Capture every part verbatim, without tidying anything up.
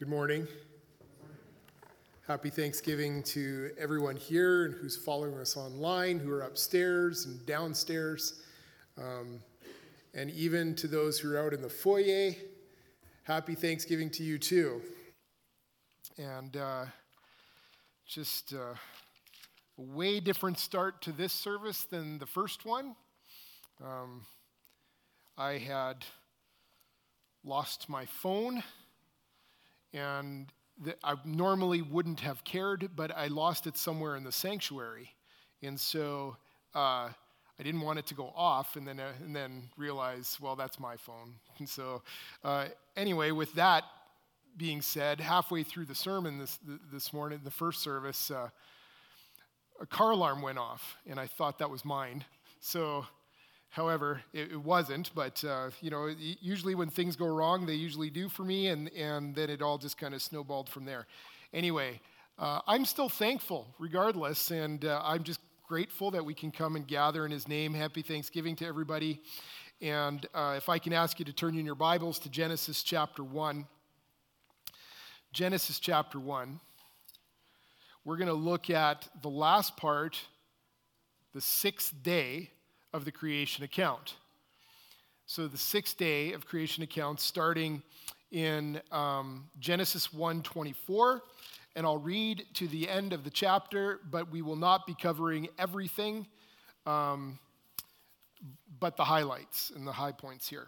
Good morning. Happy Thanksgiving to everyone here and who's following us online, who are upstairs and downstairs, um, and even to those who are out in the foyer. Happy Thanksgiving to you too. And uh, just uh, a way different start to this service than the first one. Um, I had lost my phone. And the, I normally wouldn't have cared, but I lost it somewhere in the sanctuary. And so uh, I didn't want it to go off and then uh, and then realize, well, that's my phone. And so uh, anyway, with that being said, halfway through the sermon this this morning, the first service, uh, a car alarm went off, and I thought that was mine. So However, it, it wasn't, but uh, you know, usually when things go wrong, they usually do for me, and, and then it all just kind of snowballed from there. Anyway, uh, I'm still thankful regardless, and uh, I'm just grateful that we can come and gather in His name. Happy Thanksgiving to everybody. And uh, if I can ask you to turn in your Bibles to Genesis chapter one. Genesis chapter one. We're going to look at the last part, the sixth day of the creation account. So the sixth day of creation account starting in um, Genesis one twenty-four, and I'll read to the end of the chapter, but we will not be covering everything, um, but the highlights and the high points here.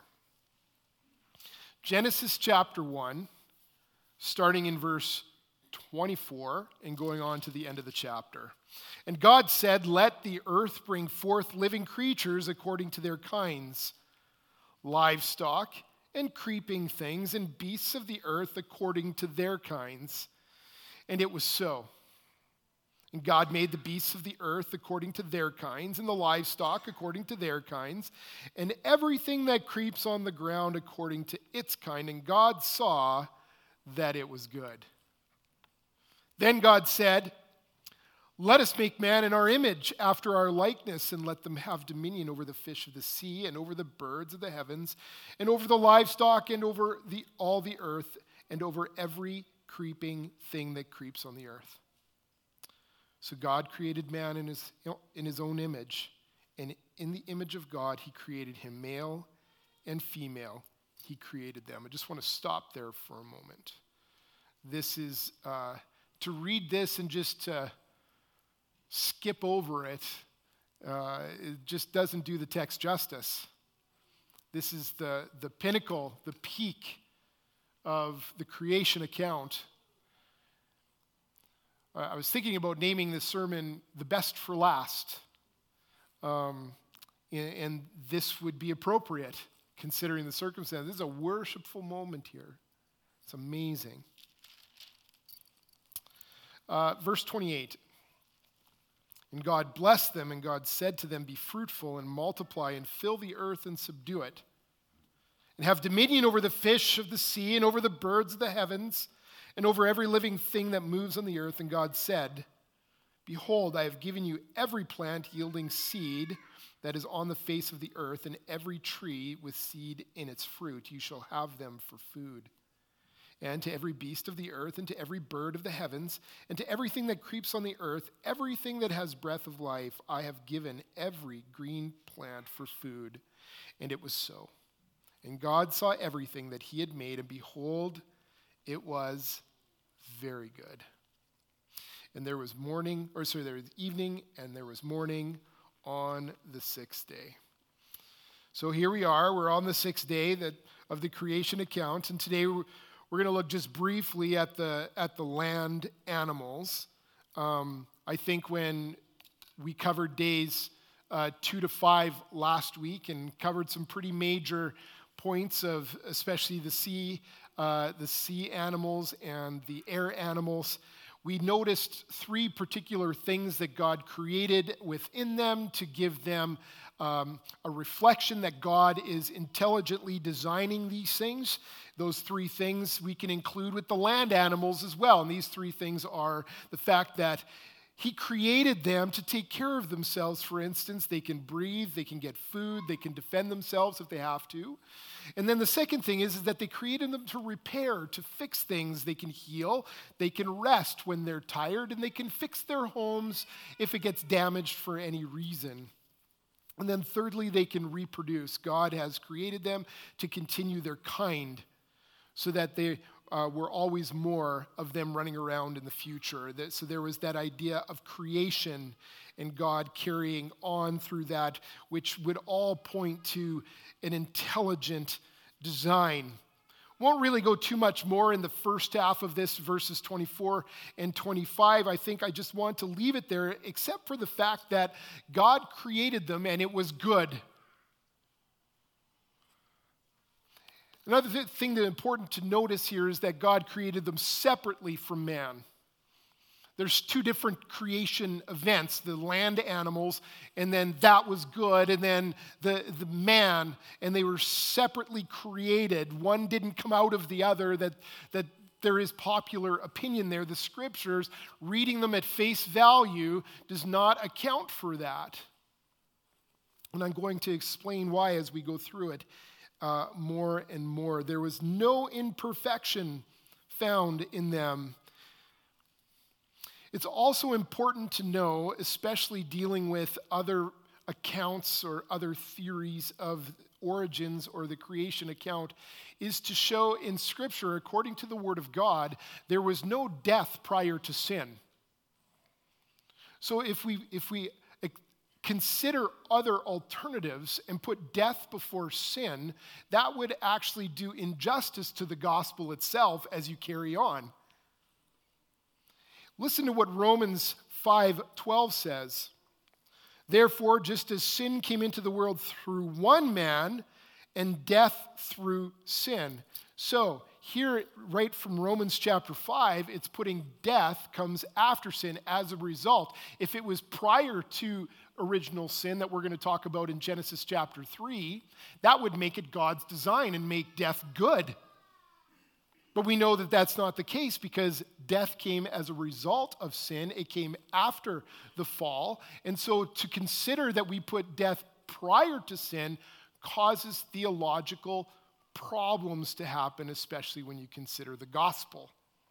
Genesis chapter one, starting in verse twenty-four and going on to the end of the chapter. And God said, "Let the earth bring forth living creatures according to their kinds, livestock and creeping things and beasts of the earth according to their kinds." And it was so. And God made the beasts of the earth according to their kinds, and the livestock according to their kinds, and everything that creeps on the ground according to its kind. And God saw that it was good. Then God said, "Let us make man in our image, after our likeness, and let them have dominion over the fish of the sea, and over the birds of the heavens, and over the livestock, and over the, all the earth, and over every creeping thing that creeps on the earth." So God created man in his, in his own image, and in the image of God he created him, male and female, he created them. I just want to stop there for a moment. This is... Uh, To read this and just to skip over it, uh, it just doesn't do the text justice. This is the, the pinnacle, the peak of the creation account. Uh, I was thinking about naming this sermon "The Best for Last," um, and, and this would be appropriate considering the circumstances. This is a worshipful moment here. It's amazing. Uh, verse twenty-eight, "And God blessed them, and God said to them, 'Be fruitful and multiply and fill the earth and subdue it, and have dominion over the fish of the sea and over the birds of the heavens and over every living thing that moves on the earth.' And God said, 'Behold, I have given you every plant yielding seed that is on the face of the earth, and every tree with seed in its fruit. You shall have them for food. And to every beast of the earth, and to every bird of the heavens, and to everything that creeps on the earth, everything that has breath of life, I have given every green plant for food.' And it was so. And God saw everything that he had made, and behold, it was very good. And there was morning, or sorry, there was evening, and there was morning on the sixth day." So here we are. We're on the sixth day that of the creation account, and today we're We're going to look just briefly at the at the land animals. Um, I think when we covered days uh, two to five last week and covered some pretty major points of especially the sea, uh, the sea animals and the air animals, we noticed three particular things that God created within them to give them um, a reflection that God is intelligently designing these things. Those three things we can include with the land animals as well. And these three things are the fact that He created them to take care of themselves. For instance, they can breathe, they can get food, they can defend themselves if they have to. And then the second thing is, is that they created them to repair, to fix things. They can heal, they can rest when they're tired, and they can fix their homes if it gets damaged for any reason. And then thirdly, they can reproduce. God has created them to continue their kind so that they uh, were always more of them running around in the future. That, so there was that idea of creation and God carrying on through that, which would all point to an intelligent design. Won't really go too much more in the first half of this, verses twenty-four and twenty-five. I think I just want to leave it there, except for the fact that God created them and it was good. Another th- thing that's important to notice here is that God created them separately from man. There's two different creation events, the land animals, and then that was good, and then the, the man, and they were separately created. One didn't come out of the other, that, that there is popular opinion there. The scriptures, reading them at face value, does not account for that. And I'm going to explain why as we go through it uh, more and more. There was no imperfection found in them. It's also important to know, especially dealing with other accounts or other theories of origins or the creation account, is to show in Scripture, according to the Word of God, there was no death prior to sin. So if we if we consider other alternatives and put death before sin, that would actually do injustice to the gospel itself as you carry on. Listen to what Romans five twelve says. Therefore, just as sin came into the world through one man, and death through sin. So, here, right from Romans chapter five, it's putting death comes after sin as a result. If it was prior to original sin that we're going to talk about in Genesis chapter three, that would make it God's design and make death good. But we know that that's not the case because death came as a result of sin. It came after the fall. And so to consider that we put death prior to sin causes theological problems to happen, especially when you consider the gospel.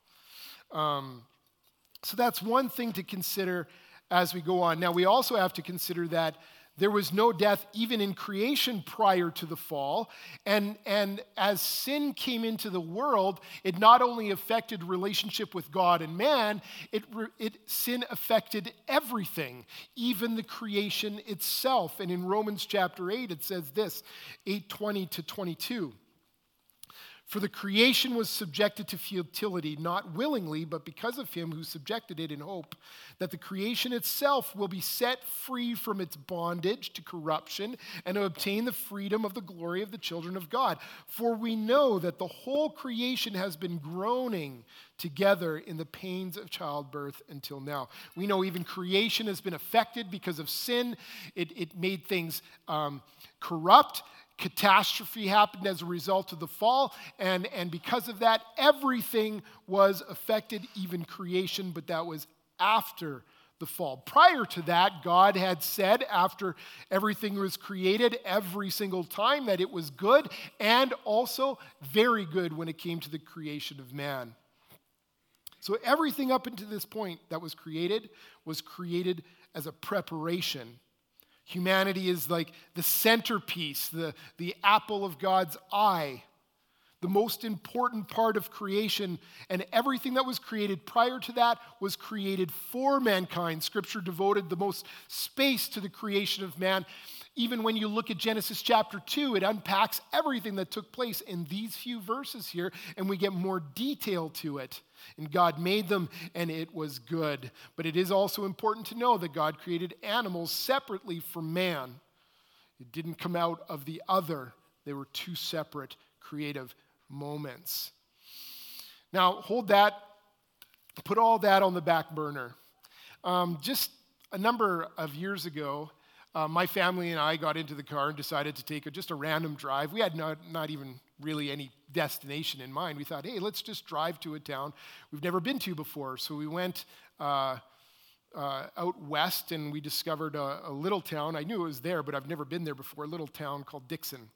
Um, so that's one thing to consider as we go on. Now, we also have to consider that there was no death even in creation prior to the fall. And, and as sin came into the world, it not only affected relationship with God and man, it, it sin affected everything, even the creation itself. And in Romans chapter eight, it says this, eight twenty to twenty-two. For the creation was subjected to futility, not willingly, but because of him who subjected it in hope, that the creation itself will be set free from its bondage to corruption and to obtain the freedom of the glory of the children of God. For we know that the whole creation has been groaning together in the pains of childbirth until now. We know even creation has been affected because of sin. It, it made things um, corrupt. Catastrophe happened as a result of the fall, and, and because of that, everything was affected, even creation, but that was after the fall. Prior to that, God had said after everything was created every single time that it was good, and also very good when it came to the creation of man. So everything up until this point that was created was created as a preparation. Humanity is like the centerpiece, the, the apple of God's eye, the most important part of creation, and everything that was created prior to that was created for mankind. Scripture devoted the most space to the creation of man. Even when you look at Genesis chapter two, it unpacks everything that took place in these few verses here, and we get more detail to it. And God made them, and it was good. But it is also important to know that God created animals separately from man. It didn't come out of the other. They were two separate creative moments. Now, hold that, put all that on the back burner. Um, just a number of years ago, Uh, my family and I got into the car and decided to take a, just a random drive. We had not, not even really any destination in mind. We thought, hey, let's just drive to a town we've never been to before. So we went uh, uh, out west, and we discovered a, a little town. I knew it was there, but I've never been there before, a little town called Dixon.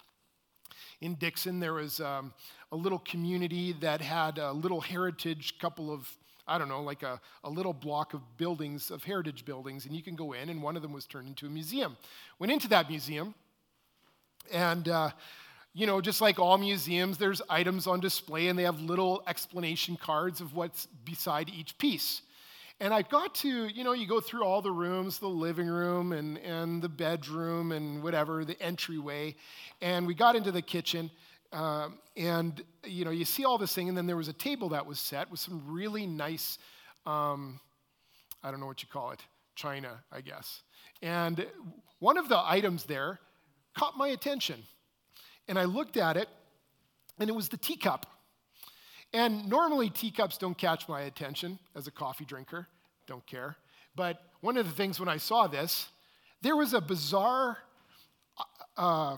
In Dixon, there was um, a little community that had a little heritage, couple of, I don't know, like a, a little block of buildings, of heritage buildings, and you can go in, and one of them was turned into a museum. Went into that museum, and, uh, you know, just like all museums, there's items on display, and they have little explanation cards of what's beside each piece. And I got to, you know, you go through all the rooms, the living room and, and the bedroom and whatever, the entryway. And we got into the kitchen, um, and, you know, you see all this thing, and then there was a table that was set with some really nice, um, I don't know what you call it, china, I guess. And one of the items there caught my attention. And I looked at it, and it was the teacup. And normally teacups don't catch my attention as a coffee drinker, don't care. But one of the things when I saw this, there was a bizarre uh,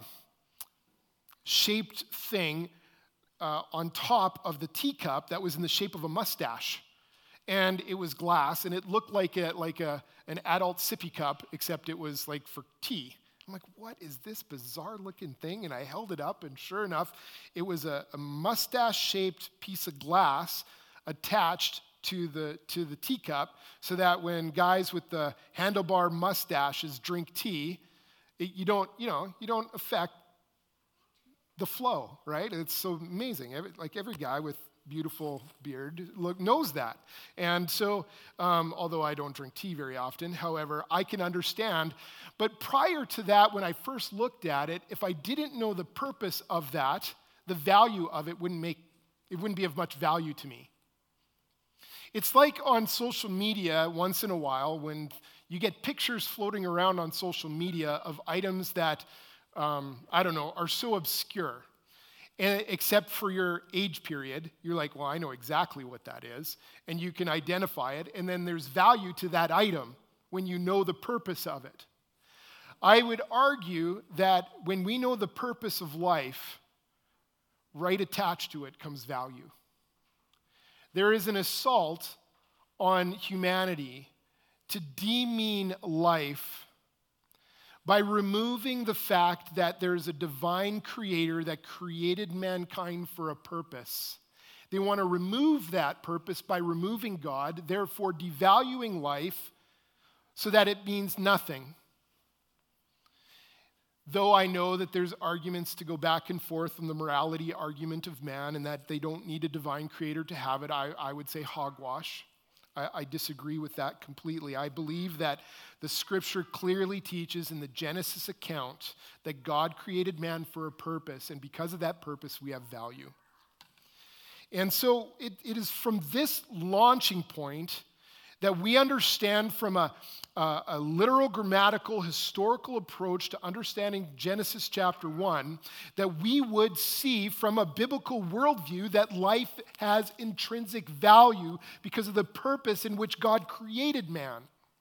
shaped thing uh, on top of the teacup that was in the shape of a mustache. And it was glass, and it looked like a, like a, an adult sippy cup, except it was like for tea. I'm like, what is this bizarre-looking thing? And I held it up, and sure enough, it was a, a mustache-shaped piece of glass attached to the to the teacup, so that when guys with the handlebar mustaches drink tea, it, you don't you know you don't affect the flow, right? It's so amazing. Every, like every guy with beautiful beard look, knows that. And so, um, although I don't drink tea very often, however, I can understand. But prior to that, when I first looked at it, if I didn't know the purpose of that, the value of it wouldn't make, it wouldn't be of much value to me. It's like on social media once in a while when you get pictures floating around on social media of items that, um, I don't know, are so obscure. And except for your age period, you're like, well, I know exactly what that is, and you can identify it, and then there's value to that item when you know the purpose of it. I would argue that when we know the purpose of life, right attached to it comes value. There is an assault on humanity to demean life by removing the fact that there's a divine creator that created mankind for a purpose. They want to remove that purpose by removing God, therefore devaluing life so that it means nothing. Though I know that there's arguments to go back and forth on the morality argument of man and that they don't need a divine creator to have it, I, I would say hogwash. I, I disagree with that completely. I believe that the scripture clearly teaches in the Genesis account that God created man for a purpose, and because of that purpose, we have value. And so it, it is from this launching point that we understand from a, a, a literal, grammatical, historical approach to understanding Genesis chapter one, that we would see from a biblical worldview that life has intrinsic value because of the purpose in which God created man.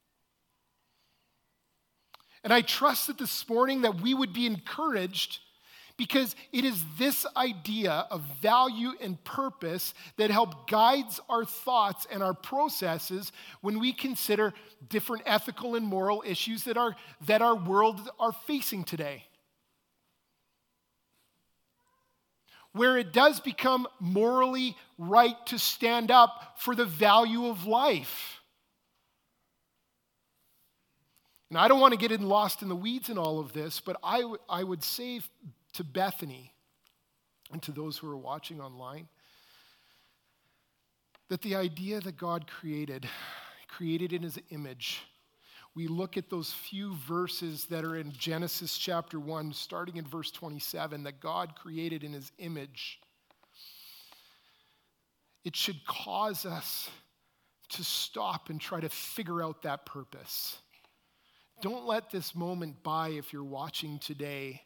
And I trust that this morning that we would be encouraged, because it is this idea of value and purpose that help guides our thoughts and our processes when we consider different ethical and moral issues that our, that our world are facing today. Where it does become morally right to stand up for the value of life. And I don't want to get in lost in the weeds in all of this, but I, w- I would say to Bethany and to those who are watching online that the idea that God created, created in his image, we look at those few verses that are in Genesis chapter one, starting in verse twenty-seven, that God created in his image. It should cause us to stop and try to figure out that purpose. Don't let this moment by if you're watching today.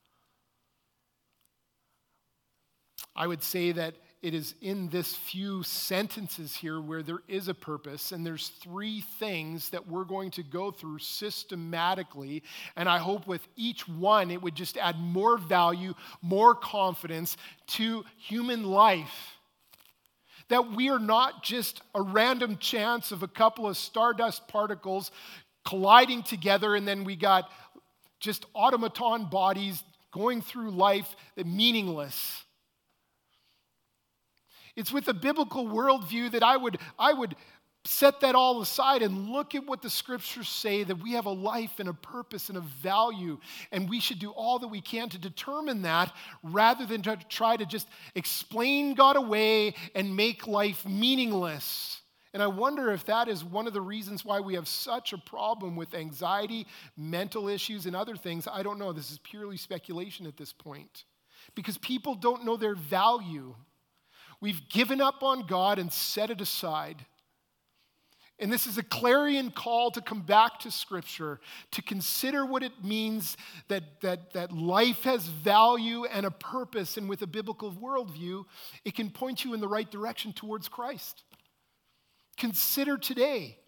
I would say that it is in this few sentences here where there is a purpose, and there's three things that we're going to go through systematically, and I hope with each one it would just add more value, more confidence to human life. That we are not just a random chance of a couple of stardust particles colliding together, and then we got just automaton bodies going through life that meaningless. It's with a biblical worldview that I would, I would set that all aside and look at what the scriptures say, that we have a life and a purpose and a value, and we should do all that we can to determine that rather than to try to just explain God away and make life meaningless. And I wonder if that is one of the reasons why we have such a problem with anxiety, mental issues, and other things. I don't know. This is purely speculation at this point. Because people don't know their value. We've given up on God and set it aside. And this is a clarion call to come back to Scripture, to consider what it means that, that, that life has value and a purpose. And with a biblical worldview, it can point you in the right direction towards Christ. Consider today.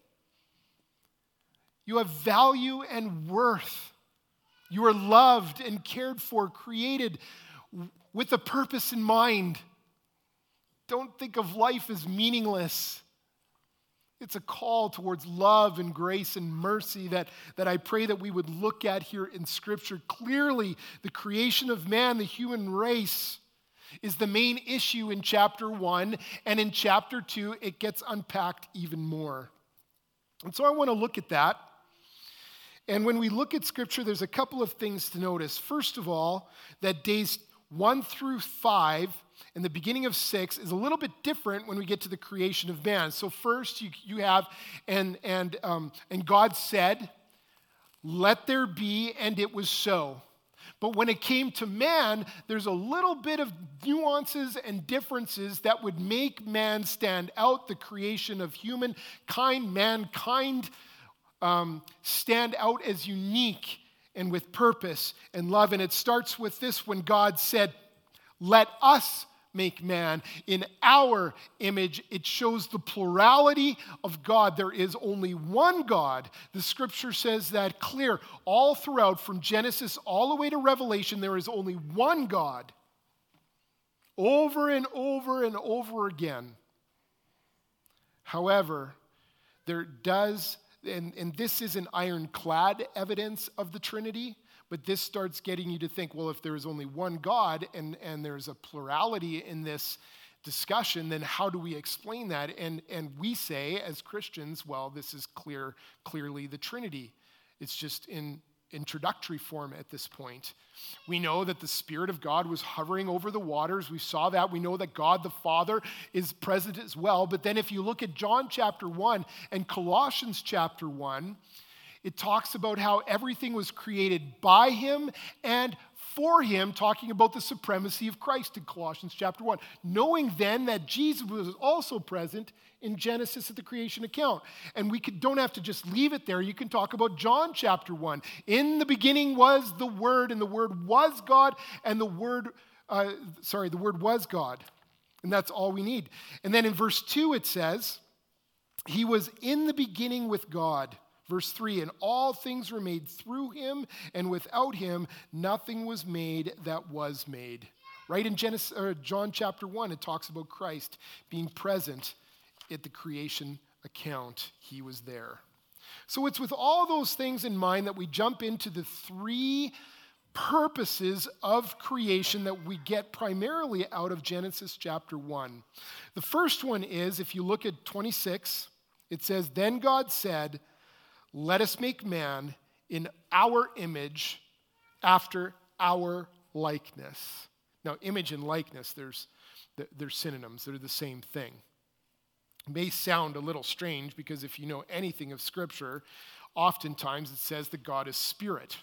You have value and worth. You are loved and cared for, created with a purpose in mind. Don't think of life as meaningless. It's a call towards love and grace and mercy that, that I pray that we would look at here in Scripture. Clearly, the creation of man, the human race, is the main issue in chapter one. And in chapter two, it gets unpacked even more. And so I want to look at that. And when we look at Scripture, there's a couple of things to notice. First of all, that days one through five and the beginning of six is a little bit different when we get to the creation of man. So first you, you have, and, and, um, and God said, let there be, and it was so. But when it came to man, there's a little bit of nuances and differences that would make man stand out, the creation of humankind, mankind um, stand out as unique and with purpose and love. And it starts with this when God said, let us make man in our image. It shows the plurality of God. There is only one God. The scripture says that clear all throughout, from Genesis all the way to Revelation. There is only one God. Over and over and over again. However, there does, and, and this isn't ironclad evidence of the Trinity, but this starts getting you to think, well, if there is only one God and, and there's a plurality in this discussion, then how do we explain that? And, and we say, as Christians, well, this is clear, clearly the Trinity. It's just in introductory form at this point. We know that the Spirit of God was hovering over the waters. We saw that. We know that God the Father is present as well. But then if you look at John chapter one and Colossians chapter one, it talks about how everything was created by him and for him, talking about the supremacy of Christ in Colossians chapter one. Knowing then that Jesus was also present in Genesis at the creation account. And we could, don't have to just leave it there. You can talk about John chapter one. In the beginning was the Word, and the Word was God, and the Word, uh, sorry, the Word was God. And that's all we need. And then in verse two it says, he was in the beginning with God. Verse three, and all things were made through him, and without him nothing was made that was made. Right in Genesis, or John chapter one, it talks about Christ being present at the creation account. He was there. So it's with all those things in mind that we jump into the three purposes of creation that we get primarily out of Genesis chapter one. The first one is, if you look at twenty-six, it says, then God said, let us make man in our image after our likeness. Now, image and likeness, there's, they're synonyms. They're the same thing. It may sound a little strange because if you know anything of Scripture, oftentimes it says that God is spirit.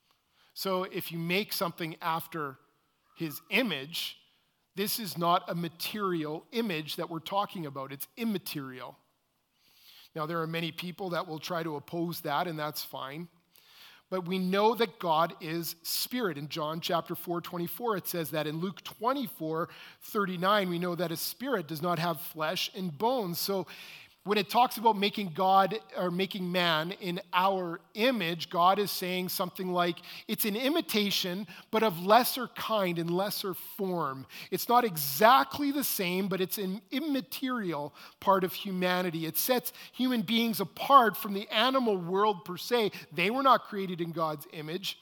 So if you make something after his image, this is not a material image that we're talking about. It's immaterial. Now, there are many people that will try to oppose that, and that's fine. But we know that God is spirit. In John chapter four, twenty-four, it says that. In Luke twenty-four, thirty-nine, we know that a spirit does not have flesh and bones. So when it talks about making God or making man in our image, God is saying something like it's an imitation, but of lesser kind and lesser form. It's not exactly the same, but it's an immaterial part of humanity. It sets human beings apart from the animal world per se. They were not created in God's image.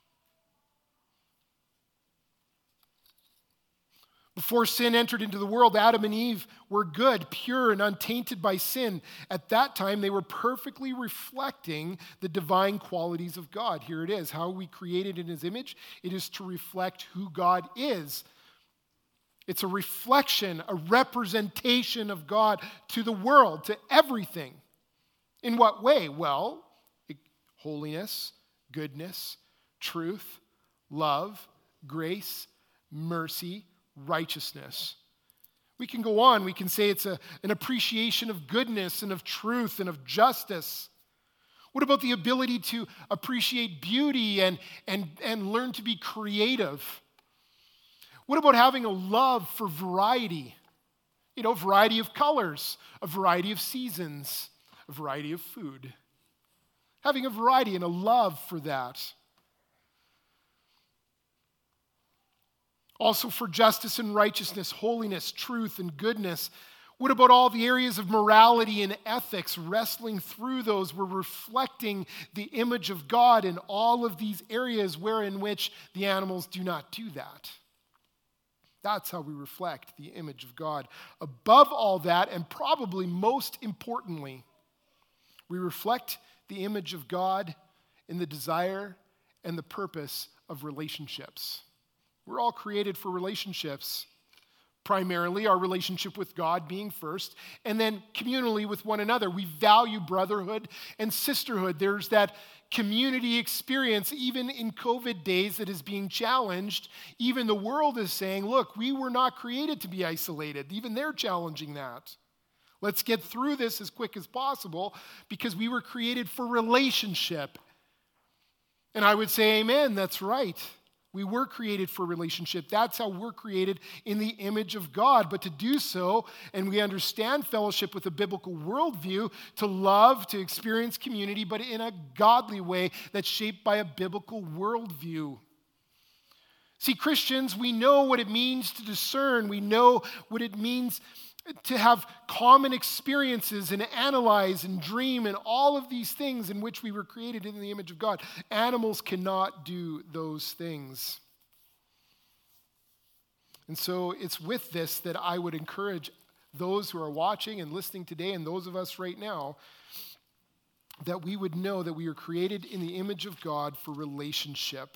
Before sin entered into the world, Adam and Eve were good, pure, and untainted by sin. At that time, they were perfectly reflecting the divine qualities of God. Here it is. How are we created in his image? It is to reflect who God is. It's a reflection, a representation of God to the world, to everything. In what way? Well, holiness, goodness, truth, love, grace, mercy, righteousness. We can go on. We can say it's a, an appreciation of goodness and of truth and of justice. What about the ability to appreciate beauty and, and, and learn to be creative? What about having a love for variety? You know, variety of colors, a variety of seasons, a variety of food. Having a variety and a love for that. Also for justice and righteousness, holiness, truth, and goodness. What about all the areas of morality and ethics? Wrestling through those, we're reflecting the image of God in all of these areas where in which the animals do not do that. That's how we reflect the image of God. Above all that, and probably most importantly, we reflect the image of God in the desire and the purpose of relationships. We're all created for relationships. Primarily, our relationship with God being first, and then communally with one another. We value brotherhood and sisterhood. There's that community experience, even in COVID days, that is being challenged. Even the world is saying, look, we were not created to be isolated. Even they're challenging that. Let's get through this as quick as possible because we were created for relationship. And I would say, amen, that's right. We were created for relationship. That's how we're created in the image of God. But to do so, and we understand fellowship with a biblical worldview, to love, to experience community, but in a godly way that's shaped by a biblical worldview. See, Christians, we know what it means to discern. We know what it means to have common experiences and analyze and dream and all of these things in which we were created in the image of God. Animals cannot do those things. And so it's with this that I would encourage those who are watching and listening today and those of us right now that we would know that we are created in the image of God for relationship.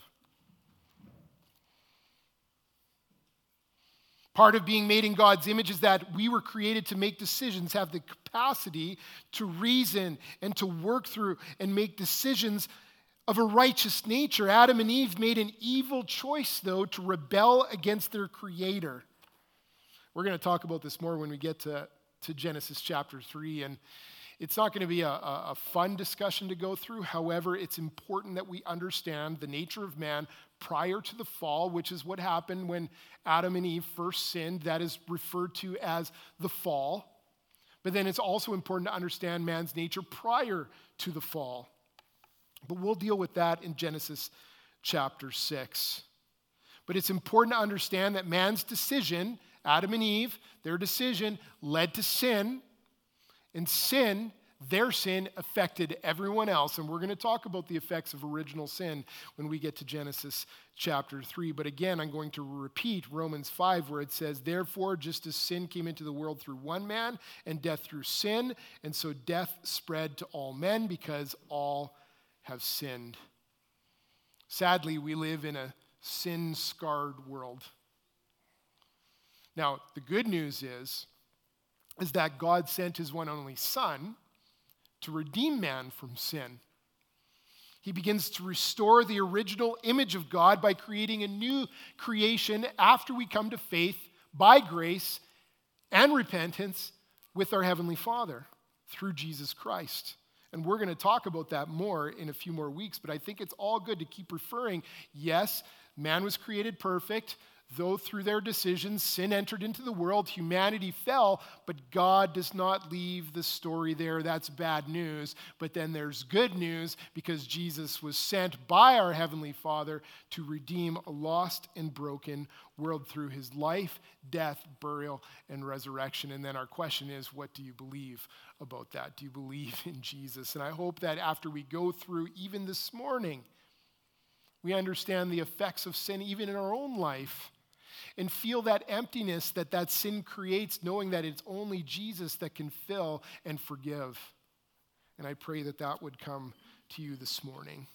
Part of being made in God's image is that we were created to make decisions, have the capacity to reason and to work through and make decisions of a righteous nature. Adam and Eve made an evil choice, though, to rebel against their Creator. We're going to talk about this more when we get to, to Genesis chapter three, and it's not going to be a, a, a fun discussion to go through. However, it's important that we understand the nature of man prior to the fall, which is what happened when Adam and Eve first sinned. That is referred to as the fall. But then it's also important to understand man's nature prior to the fall. But we'll deal with that in Genesis chapter six. But it's important to understand that man's decision, Adam and Eve, their decision led to sin. And sin, their sin, affected everyone else. And we're going to talk about the effects of original sin when we get to Genesis chapter three. But again, I'm going to repeat Romans five, where it says, therefore, just as sin came into the world through one man, and death through sin, and so death spread to all men because all have sinned. Sadly, we live in a sin-scarred world. Now, the good news is, is that God sent his one and only Son to redeem man from sin. He begins to restore the original image of God by creating a new creation after we come to faith by grace and repentance with our Heavenly Father through Jesus Christ. And we're going to talk about that more in a few more weeks, but I think it's all good to keep referring, yes, man was created perfect. Though through their decisions sin entered into the world, humanity fell, but God does not leave the story there. That's bad news. But then there's good news, because Jesus was sent by our Heavenly Father to redeem a lost and broken world through his life, death, burial, and resurrection. And then our question is, what do you believe about that? Do you believe in Jesus? And I hope that after we go through even this morning, we understand the effects of sin even in our own life, and feel that emptiness that that sin creates, knowing that it's only Jesus that can fill and forgive. And I pray that that would come to you this morning.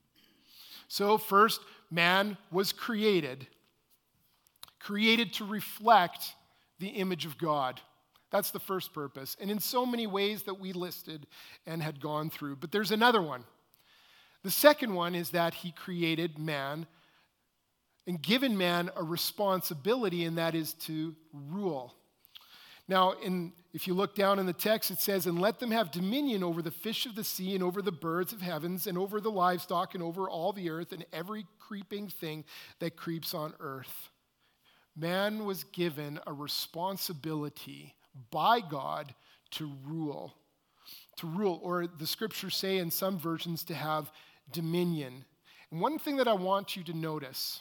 So first, man was created, created to reflect the image of God. That's the first purpose. And in so many ways that we listed and had gone through. But there's another one. The second one is that he created man and given man a responsibility, and that is to rule. Now, in, if you look down in the text, it says, and let them have dominion over the fish of the sea and over the birds of heavens and over the livestock and over all the earth and every creeping thing that creeps on earth. Man was given a responsibility by God to rule. To rule, or the scriptures say in some versions to have dominion. And one thing that I want you to notice,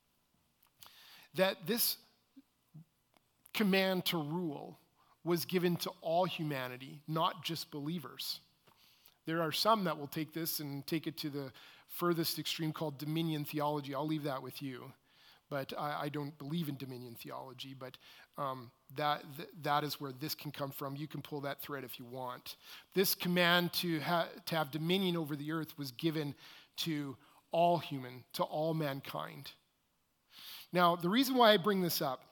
that this command to rule was given to all humanity, not just believers. There are some that will take this and take it to the furthest extreme called dominion theology. I'll leave that with you. But I, I don't believe in dominion theology, but um, that, th- that is where this can come from. You can pull that thread if you want. This command to, ha- to have dominion over the earth was given to all human, to all mankind. Now, the reason why I bring this up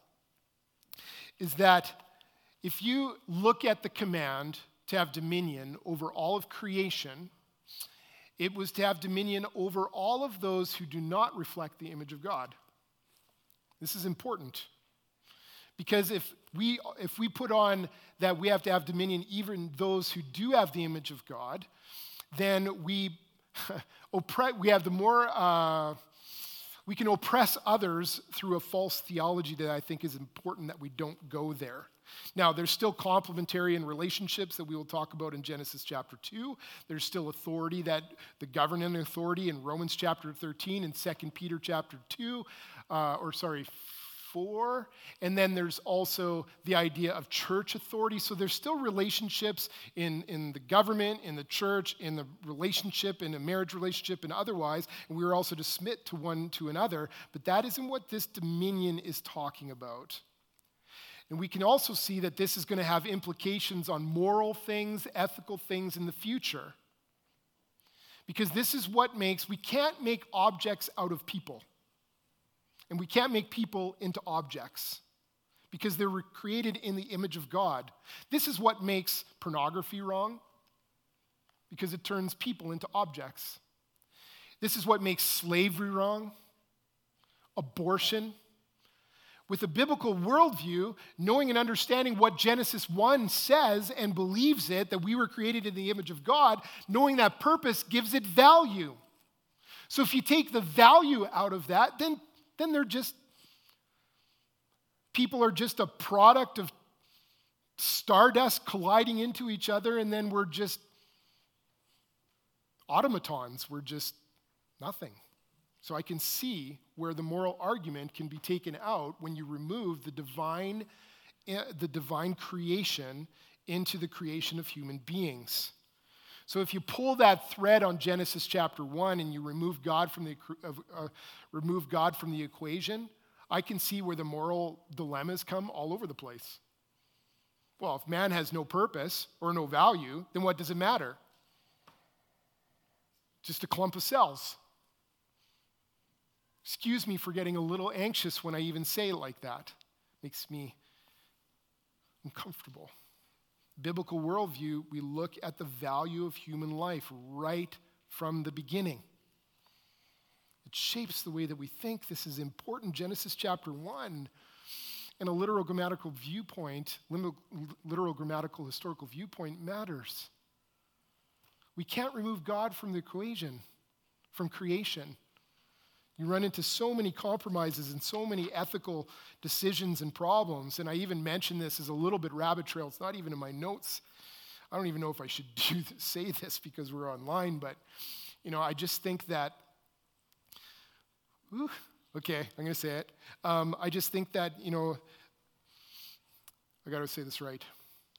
is that if you look at the command to have dominion over all of creation, it was to have dominion over all of those who do not reflect the image of God. This is important, because if we if we put on that we have to have dominion even those who do have the image of God, then we oppre- we have the more uh, we can oppress others through a false theology that I think is important that we don't go there. Now, there's still complementarian relationships that we will talk about in Genesis chapter two. There's still authority, that the governing authority in Romans chapter thirteen and Second Peter chapter two, uh, or sorry, four. And then there's also the idea of church authority. So there's still relationships in, in the government, in the church, in the relationship, in a marriage relationship, and otherwise. And we are also to submit to one to another. But that isn't what this dominion is talking about. And we can also see that this is going to have implications on moral things, ethical things in the future. Because this is what makes, we can't make objects out of people. And we can't make people into objects, because they were created in the image of God. This is what makes pornography wrong, because it turns people into objects. This is what makes slavery wrong, abortion. With a biblical worldview, knowing and understanding what Genesis one says and believes it, that we were created in the image of God, knowing that purpose gives it value. So if you take the value out of that, then, then they're just, people are just a product of stardust colliding into each other, and then we're just automatons. We're just nothing. So I can see where the moral argument can be taken out when you remove the divine, the divine creation into the creation of human beings. So if you pull that thread on Genesis chapter one and you remove God from the uh, remove God from the equation, I can see where the moral dilemmas come all over the place. Well, if man has no purpose or no value, then what does it matter? Just a clump of cells. Excuse me for getting a little anxious when I even say it like that. Makes me uncomfortable. Biblical worldview, we look at the value of human life right from the beginning. It shapes the way that we think. This is important. Genesis chapter one, and a literal grammatical viewpoint, literal grammatical historical viewpoint matters. We can't remove God from the equation, from creation. You run into so many compromises and so many ethical decisions and problems. And I even mentioned this as a little bit rabbit trail. It's not even in my notes. I don't even know if I should do this, say this because we're online, but you know, I just think that, whew, okay, I'm going to say it. Um, I just think that, you know, I got to say this right.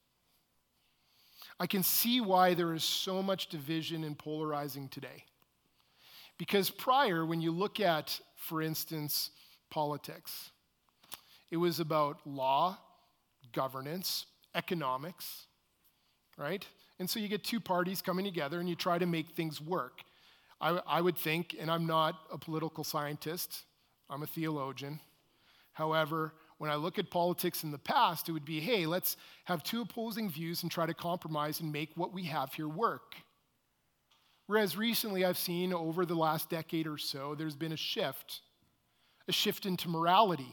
I can see why there is so much division and polarizing today. Because prior, when you look at, for instance, politics, it was about law, governance, economics, right? And so you get two parties coming together and you try to make things work. I, I would think, and I'm not a political scientist, I'm a theologian. However, when I look at politics in the past, it would be, hey, let's have two opposing views and try to compromise and make what we have here work. Whereas recently I've seen over the last decade or so, there's been a shift, a shift into morality.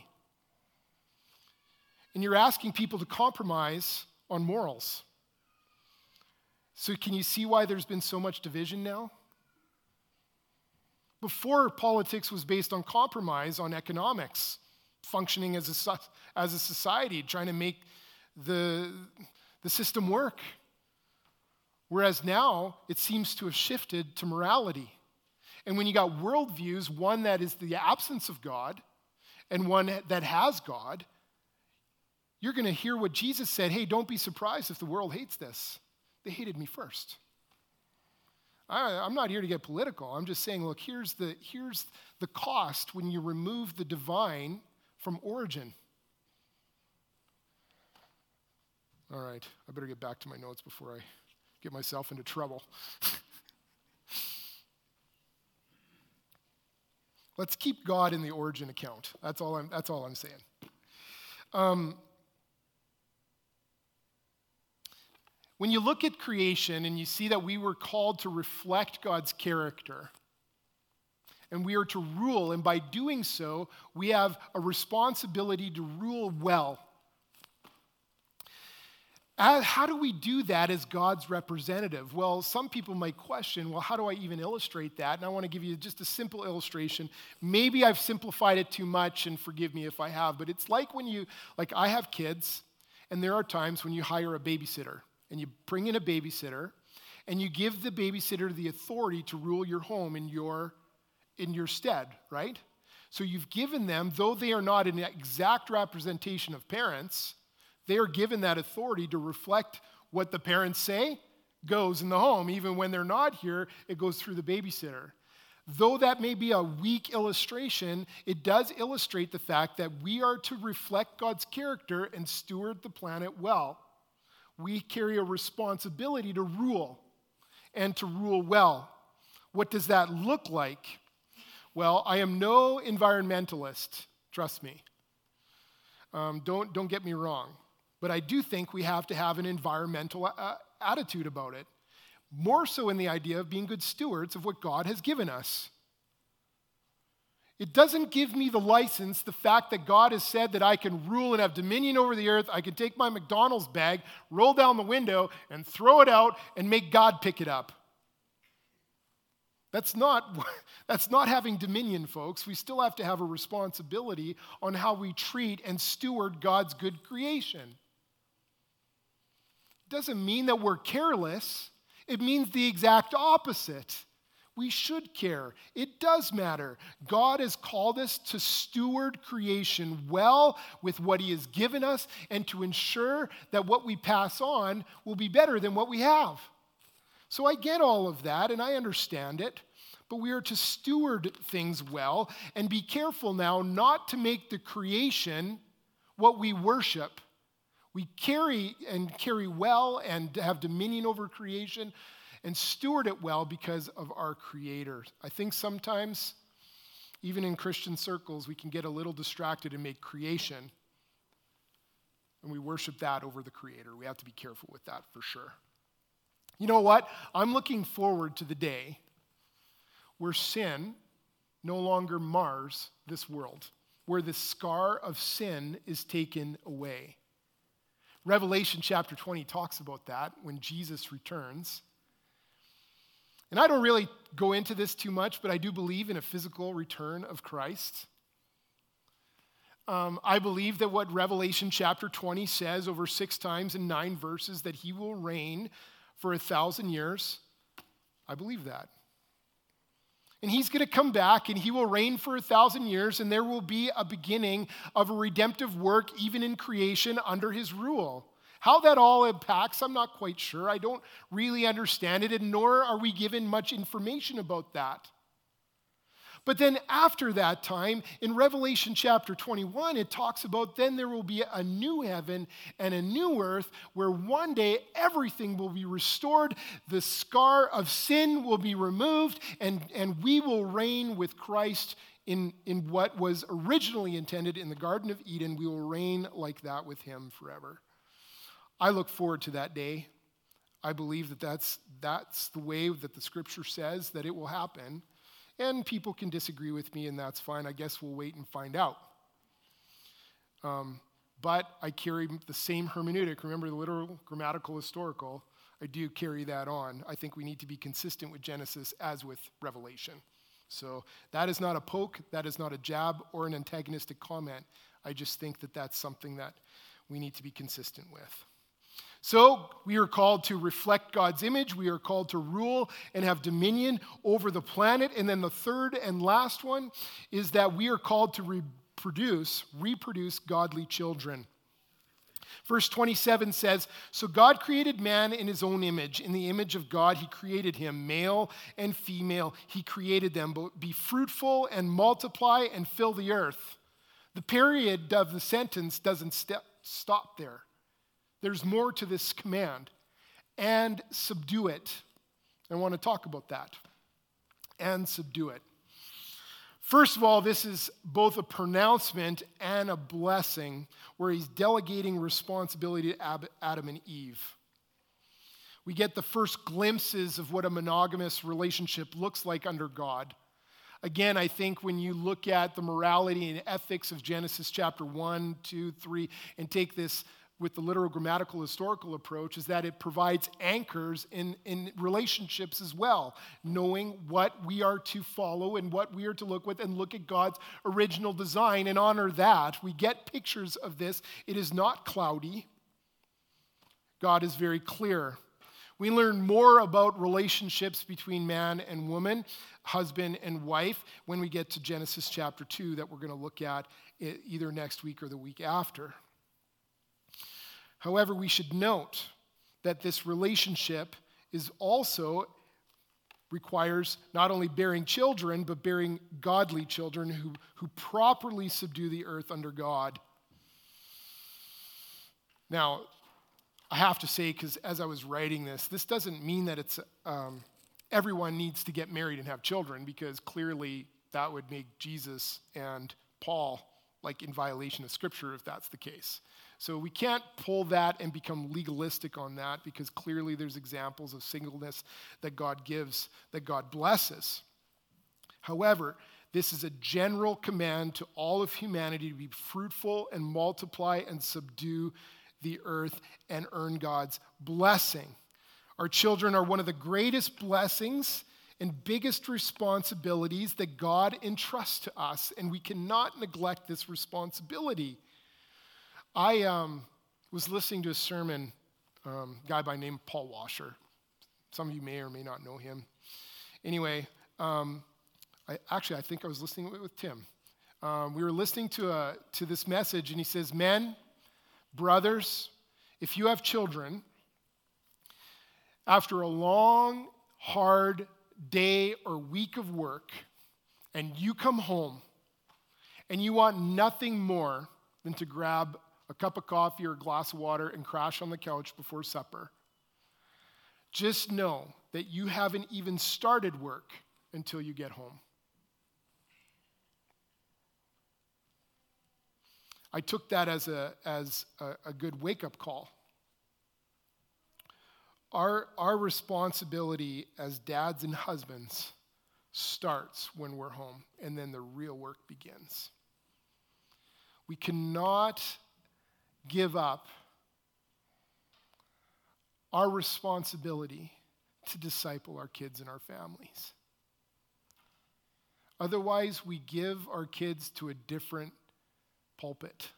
And you're asking people to compromise on morals. So can you see why there's been so much division now? Before, politics was based on compromise on economics, functioning as a, as a society, trying to make the, the system work. Whereas now, it seems to have shifted to morality. And when you got worldviews, one that is the absence of God and one that has God, you're going to hear what Jesus said, hey, don't be surprised if the world hates this. They hated me first. I, I'm not here to get political. I'm just saying, look, here's the, here's the cost when you remove the divine from origin. All right, I better get back to my notes before I get myself into trouble. Let's keep God in the origin account. That's all I'm, that's all I'm saying. Um, when you look at creation and you see that we were called to reflect God's character, and we are to rule, and by doing so, we have a responsibility to rule well. How do we do that as God's representative? Well, some people might question, well, how do I even illustrate that? And I want to give you just a simple illustration. Maybe I've simplified it too much, and forgive me if I have, but it's like when you, like I have kids, and there are times when you hire a babysitter, and you bring in a babysitter, and you give the babysitter the authority to rule your home in your, in your stead, right? So you've given them, though they are not an exact representation of parents, they are given that authority to reflect what the parents say goes in the home. Even when they're not here, it goes through the babysitter. Though that may be a weak illustration, it does illustrate the fact that we are to reflect God's character and steward the planet well. We carry a responsibility to rule and to rule well. What does that look like? Well, I am no environmentalist, trust me. Um, don't, don't get me wrong. But I do think we have to have an environmental uh, attitude about it, more so in the idea of being good stewards of what God has given us. It doesn't give me the license, the fact that God has said that I can rule and have dominion over the earth. I can take my McDonald's bag, roll down the window, and throw it out and make God pick it up. That's not, that's not having dominion, folks. We still have to have a responsibility on how we treat and steward God's good creation. Doesn't mean that we're careless. It means the exact opposite. We should care. It does matter. God has called us to steward creation well with what He has given us and to ensure that what we pass on will be better than what we have. So I get all of that and I understand it, but we are to steward things well and be careful now not to make the creation what we worship. We carry and carry well and have dominion over creation and steward it well because of our Creator. I think sometimes, even in Christian circles, we can get a little distracted and make creation, and we worship that over the Creator. We have to be careful with that for sure. You know what? I'm looking forward to the day where sin no longer mars this world, where the scar of sin is taken away. Revelation chapter twenty talks about that when Jesus returns. And I don't really go into this too much, but I do believe in a physical return of Christ. Um, I believe that what Revelation chapter twenty says over six times in nine verses, that he will reign for a thousand years. I believe that. And he's going to come back and he will reign for a thousand years, and there will be a beginning of a redemptive work even in creation under his rule. How that all impacts, I'm not quite sure. I don't really understand it, and nor are we given much information about that. But then after that time, in Revelation chapter twenty-one, it talks about then there will be a new heaven and a new earth where one day everything will be restored, the scar of sin will be removed, and, and we will reign with Christ in, in what was originally intended in the Garden of Eden. We will reign like that with him forever. I look forward to that day. I believe that that's, that's the way that the scripture says that it will happen. And people can disagree with me, and that's fine. I guess we'll wait and find out. Um, but I carry the same hermeneutic. Remember the literal, grammatical, historical. I do carry that on. I think we need to be consistent with Genesis as with Revelation. So that is not a poke, that is not a jab or an antagonistic comment. I just think that that's something that we need to be consistent with. So we are called to reflect God's image. We are called to rule and have dominion over the planet. And then the third and last one is that we are called to reproduce, reproduce godly children. Verse twenty-seven says, "So God created man in his own image. In the image of God, he created him. Male and female, he created them. Be fruitful and multiply and fill the earth." The period of the sentence doesn't step, stop there. There's more to this command. And subdue it. I want to talk about that. And subdue it. First of all, this is both a pronouncement and a blessing where he's delegating responsibility to Adam and Eve. We get the first glimpses of what a monogamous relationship looks like under God. Again, I think when you look at the morality and ethics of Genesis chapter one, two, three, and take this with the literal, grammatical, historical approach, is that it provides anchors in, in relationships as well, knowing what we are to follow and what we are to look with and look at God's original design and honor that. We get pictures of this. It is not cloudy. God is very clear. We learn more about relationships between man and woman, husband and wife, when we get to Genesis chapter two that we're going to look at either next week or the week after. However, we should note that this relationship is also requires not only bearing children, but bearing godly children who, who properly subdue the earth under God. Now, I have to say, because as I was writing this, this doesn't mean that it's um, everyone needs to get married and have children, because clearly that would make Jesus and Paul like in violation of Scripture if that's the case. So we can't pull that and become legalistic on that, because clearly there's examples of singleness that God gives, that God blesses. However, this is a general command to all of humanity to be fruitful and multiply and subdue the earth and earn God's blessing. Our children are one of the greatest blessings and biggest responsibilities that God entrusts to us, and we cannot neglect this responsibility. I um, was listening to a sermon, um, a guy by the name of Paul Washer. Some of you may or may not know him. Anyway, um, I, actually, I think I was listening with Tim. Um, we were listening to, a, to this message, and he says, "Men, brothers, if you have children, after a long, hard day or week of work, and you come home, and you want nothing more than to grab a cup of coffee or a glass of water and crash on the couch before supper, just know that you haven't even started work until you get home." I took that as a, as a, a good wake-up call. Our, our responsibility as dads and husbands starts when we're home, and then the real work begins. We cannot give up our responsibility to disciple our kids and our families. Otherwise, we give our kids to a different pulpit.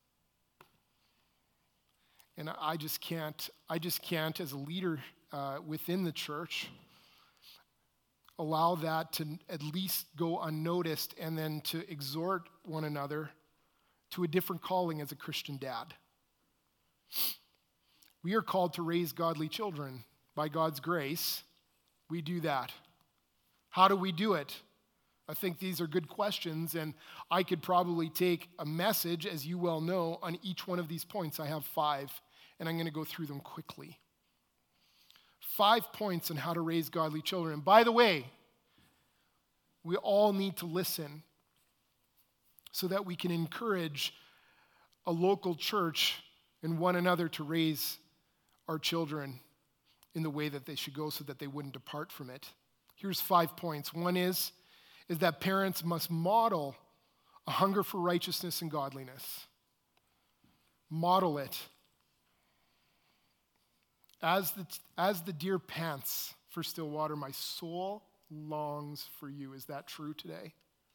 And I just can't, I just can't, as a leader uh, within the church, allow that to at least go unnoticed and then to exhort one another to a different calling as a Christian dad. We are called to raise godly children by God's grace. We do that. How do we do it? I think these are good questions, and I could probably take a message, as you well know, on each one of these points. I have five, and I'm going to go through them quickly. Five points on how to raise godly children. And by the way, we all need to listen so that we can encourage a local church and one another to raise our children in the way that they should go so that they wouldn't depart from it. Here's five points. One is, is that parents must model a hunger for righteousness and godliness. Model it. As the, as the deer pants for still water, my soul longs for you. Is that true today?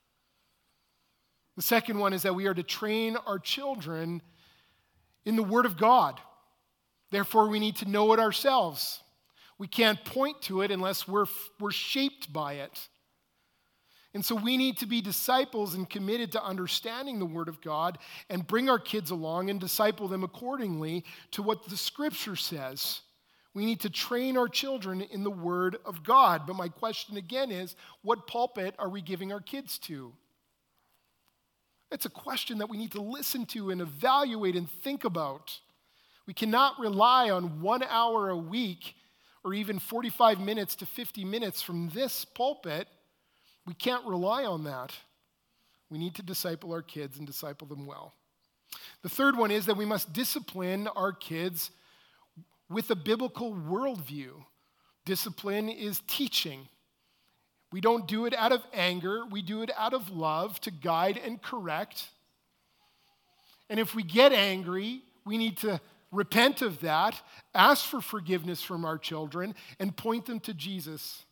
The second one is that we are to train our children in the Word of God. Therefore, we need to know it ourselves. We can't point to it unless we're, we're shaped by it. And so we need to be disciples and committed to understanding the Word of God and bring our kids along and disciple them accordingly to what the Scripture says. We need to train our children in the Word of God. But my question again is, what pulpit are we giving our kids to? It's a question that we need to listen to and evaluate and think about. We cannot rely on one hour a week or even forty-five minutes to fifty minutes from this pulpit. We can't rely on that. We need to disciple our kids and disciple them well. The third one is that we must discipline our kids with a biblical worldview. Discipline is teaching. We don't do it out of anger. We do it out of love to guide and correct. And if we get angry, we need to repent of that, ask for forgiveness from our children, and point them to Jesus.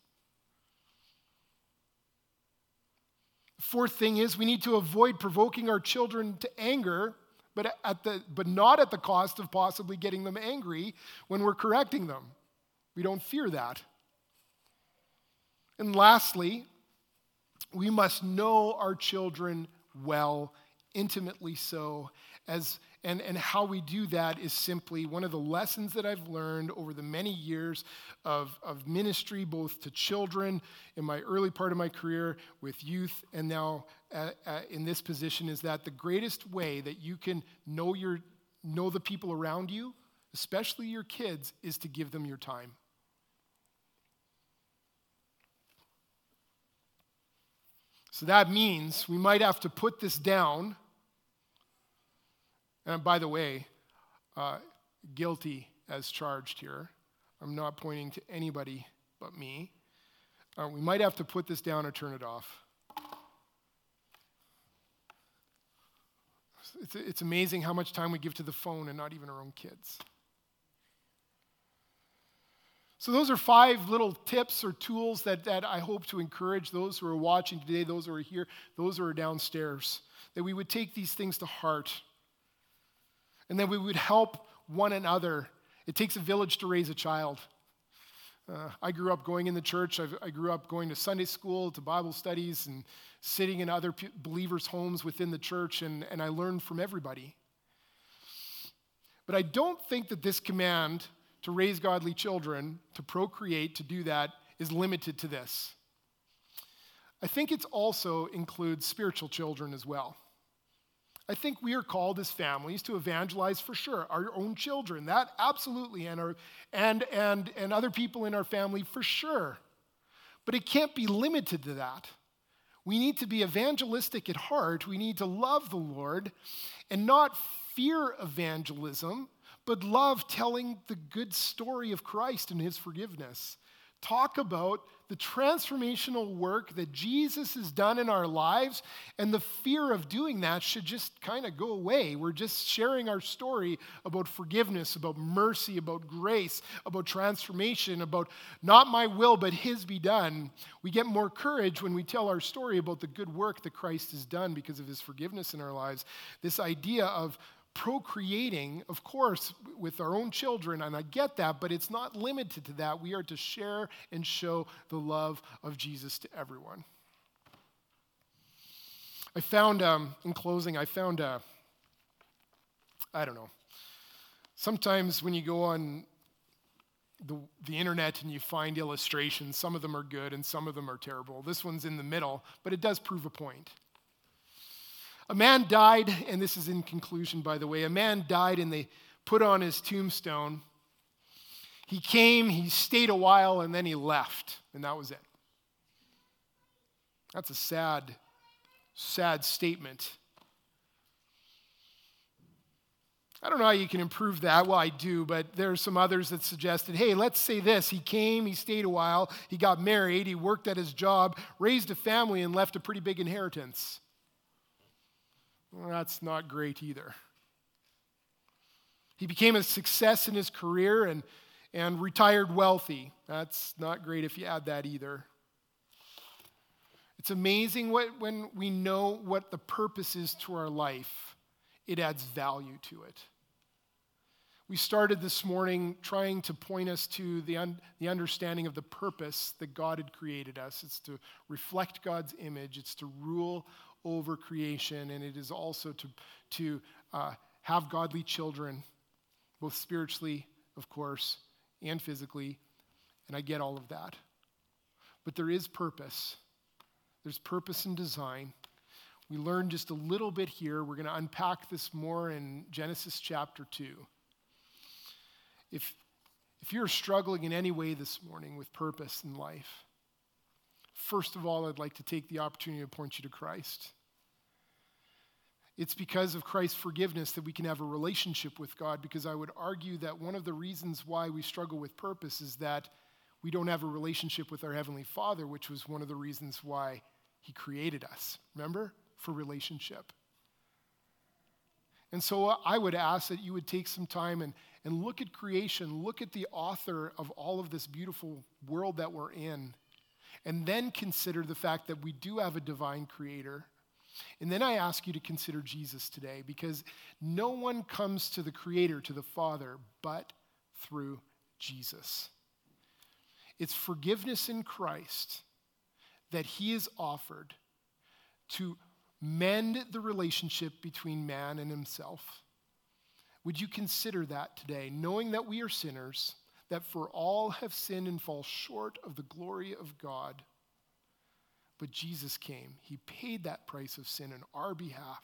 The fourth thing is we need to avoid provoking our children to anger, but, at the, but not at the cost of possibly getting them angry when we're correcting them. We don't fear that. And lastly, we must know our children well, intimately so, as and, and how we do that is simply one of the lessons that I've learned over the many years of, of ministry, both to children in my early part of my career with youth, and now uh, uh, in this position, is that the greatest way that you can know your know the people around you, especially your kids, is to give them your time. So that means we might have to put this down. And by the way, uh, guilty as charged here. I'm not pointing to anybody but me. Uh, we might have to put this down or turn it off. It's, it's amazing how much time we give to the phone and not even our own kids. So those are five little tips or tools that, that I hope to encourage those who are watching today, those who are here, those who are downstairs, that we would take these things to heart and that we would help one another. It takes a village to raise a child. Uh, I grew up going in the church. I've, I grew up going to Sunday school, to Bible studies, and sitting in other p- believers' homes within the church, and, and I learned from everybody. But I don't think that this command to raise godly children, to procreate, to do that, is limited to this. I think it also includes spiritual children as well. I think we are called as families to evangelize for sure, our own children, that absolutely, and, our, and, and, and other people in our family for sure. But it can't be limited to that. We need to be evangelistic at heart. We need to love the Lord and not fear evangelism, but love telling the good story of Christ and his forgiveness talk about the transformational work that Jesus has done in our lives, and the fear of doing that should just kind of go away. We're just sharing our story about forgiveness, about mercy, about grace, about transformation, about not my will, but his be done. We get more courage when we tell our story about the good work that Christ has done because of his forgiveness in our lives. This idea of procreating, of course, with our own children, and I get that, but it's not limited to that. We are to share and show the love of Jesus to everyone. I found, um, in closing, I found, uh, I don't know, sometimes when you go on the, the internet and you find illustrations, some of them are good and some of them are terrible. This one's in the middle, but it does prove a point. A man died, and this is in conclusion, by the way. A man died, and they put on his tombstone. He came, he stayed a while, and then he left, and that was it. That's a sad, sad statement. I don't know how you can improve that. Well, I do, but there are some others that suggested, hey, let's say this. He came, he stayed a while, he got married, he worked at his job, raised a family, and left a pretty big inheritance. Well, that's not great either. He became a success in his career and, and retired wealthy. That's not great if you add that either. It's amazing what, when we know what the purpose is to our life, it adds value to it. We started this morning trying to point us to the, un, the understanding of the purpose that God had created us. It's to reflect God's image. It's to rule over creation, and it is also to, to uh, have godly children, both spiritually, of course, and physically, and I get all of that. But there is purpose. There's purpose and design. We learned just a little bit here. We're going to unpack this more in Genesis chapter two. If, if you're struggling in any way this morning with purpose in life, first of all, I'd like to take the opportunity to point you to Christ. It's because of Christ's forgiveness that we can have a relationship with God, because I would argue that one of the reasons why we struggle with purpose is that we don't have a relationship with our Heavenly Father, which was one of the reasons why he created us. Remember? For relationship. And so I would ask that you would take some time and, and look at creation, look at the author of all of this beautiful world that we're in, and then consider the fact that we do have a divine creator. And then I ask you to consider Jesus today, because no one comes to the Creator, to the Father, but through Jesus. It's forgiveness in Christ that he has offered to mend the relationship between man and himself. Would you consider that today, knowing that we are sinners, that for all have sinned and fall short of the glory of God? But Jesus came. He paid that price of sin on our behalf,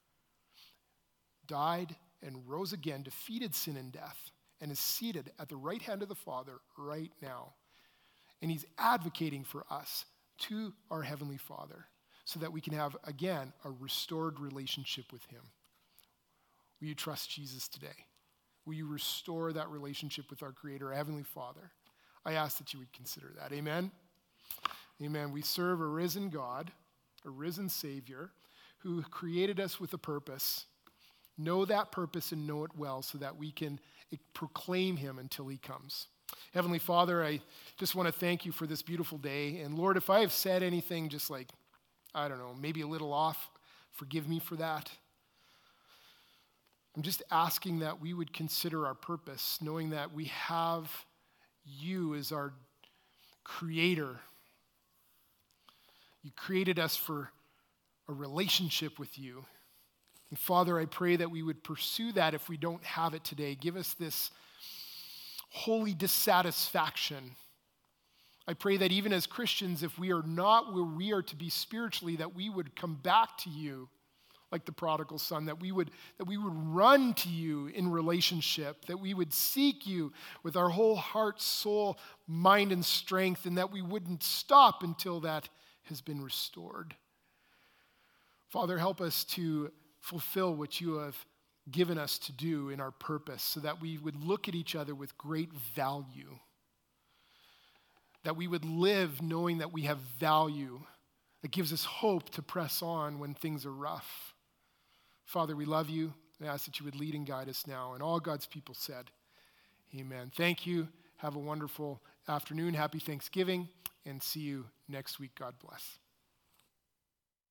died and rose again, defeated sin and death, and is seated at the right hand of the Father right now. And he's advocating for us to our Heavenly Father so that we can have, again, a restored relationship with him. Will you trust Jesus today? Will you restore that relationship with our Creator, our Heavenly Father? I ask that you would consider that. Amen? Amen. We serve a risen God, a risen Savior, who created us with a purpose. Know that purpose and know it well so that we can proclaim him until he comes. Heavenly Father, I just want to thank you for this beautiful day. And Lord, if I have said anything just like, I don't know, maybe a little off, forgive me for that. I'm just asking that we would consider our purpose, knowing that we have you as our creator. You created us for a relationship with you. And Father, I pray that we would pursue that if we don't have it today. Give us this holy dissatisfaction. I pray that even as Christians, if we are not where we are to be spiritually, that we would come back to you like the prodigal son, that we would that we would run to you in relationship, that we would seek you with our whole heart, soul, mind, and strength, and that we wouldn't stop until that has been restored. Father, help us to fulfill what you have given us to do in our purpose so that we would look at each other with great value, that we would live knowing that we have value, that gives us hope to press on when things are rough. Father, we love you and ask that you would lead and guide us now. And all God's people said, amen. Thank you. Have a wonderful afternoon. Happy Thanksgiving. And see you next week. God bless.